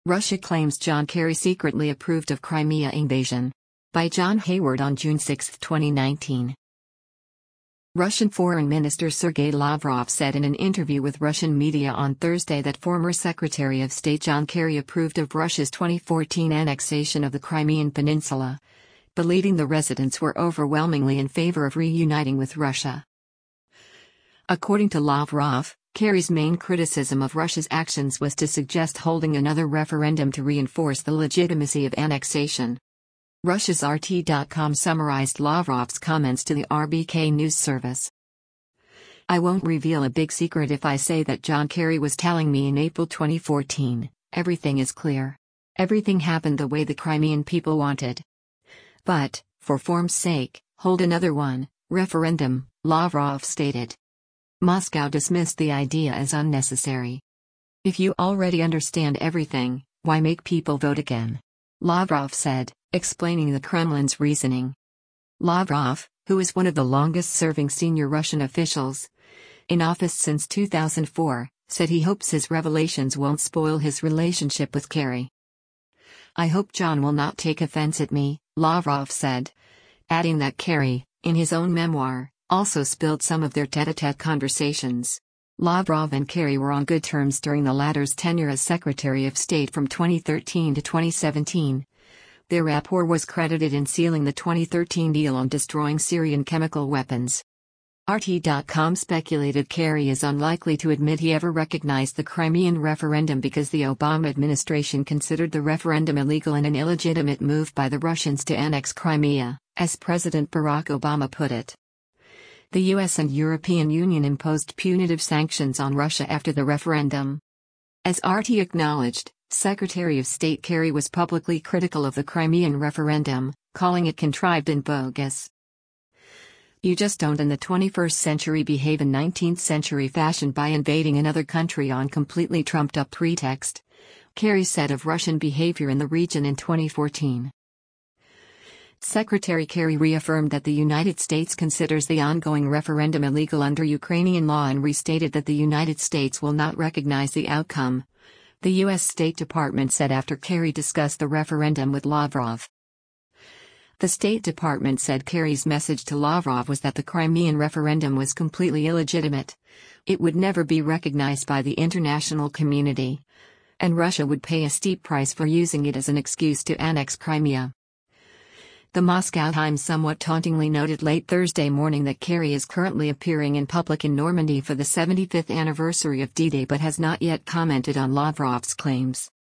Russia claims John Kerry secretly approved of Crimea invasion. By John Hayward on June 6, 2019. Russian Foreign Minister Sergei Lavrov said in an interview with Russian media on Thursday that former Secretary of State John Kerry approved of Russia's 2014 annexation of the Crimean Peninsula, believing the residents were overwhelmingly in favor of reuniting with Russia. According to Lavrov, Kerry's main criticism of Russia's actions was to suggest holding another referendum to reinforce the legitimacy of annexation. Russia's RT.com summarized Lavrov's comments to the RBK news service. "I won't reveal a big secret if I say that John Kerry was telling me in April 2014, everything is clear. Everything happened the way the Crimean people wanted. But, for form's sake, hold another referendum," Lavrov stated. Moscow dismissed the idea as unnecessary. "If you already understand everything, why make people vote again?" Lavrov said, explaining the Kremlin's reasoning. Lavrov, who is one of the longest-serving senior Russian officials in office since 2004, said he hopes his revelations won't spoil his relationship with Kerry. "I hope John will not take offense at me," Lavrov said, adding that Kerry, in his own memoir, also spilled some of their tête-à-tête conversations. Lavrov and Kerry were on good terms during the latter's tenure as Secretary of State from 2013 to 2017. Their rapport was credited in sealing the 2013 deal on destroying Syrian chemical weapons. RT.com speculated Kerry is unlikely to admit he ever recognized the Crimean referendum because the Obama administration considered the referendum illegal and an illegitimate move by the Russians to annex Crimea, as President Barack Obama put it. The US and European Union imposed punitive sanctions on Russia after the referendum. As RT acknowledged, Secretary of State Kerry was publicly critical of the Crimean referendum, calling it contrived and bogus. "You just don't in the 21st century behave in 19th century fashion by invading another country on completely trumped-up pretext," Kerry said of Russian behavior in the region in 2014. Secretary Kerry reaffirmed that the United States considers the ongoing referendum illegal under Ukrainian law and restated that the United States will not recognize the outcome, the U.S. State Department said after Kerry discussed the referendum with Lavrov. The State Department said Kerry's message to Lavrov was that the Crimean referendum was completely illegitimate. It would never be recognized by the international community, and Russia would pay a steep price for using it as an excuse to annex Crimea. The Moscow Times somewhat tauntingly noted late Thursday morning that Kerry is currently appearing in public in Normandy for the 75th anniversary of D-Day but has not yet commented on Lavrov's claims.